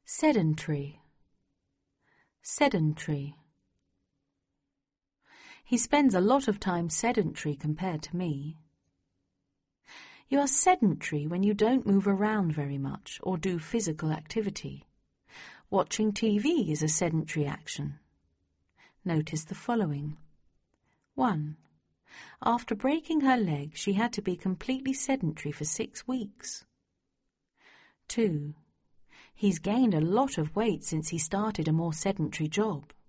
Sedentary. Sedentary. He spends a lot of time sedentary compared to me. You are sedentary when you don't move around very much or do physical activity. Watching TV is a sedentary action. Notice the following. 1. After breaking her leg, she had to be completely sedentary for 6 weeks. 2. He's gained a lot of weight since he started a more sedentary job.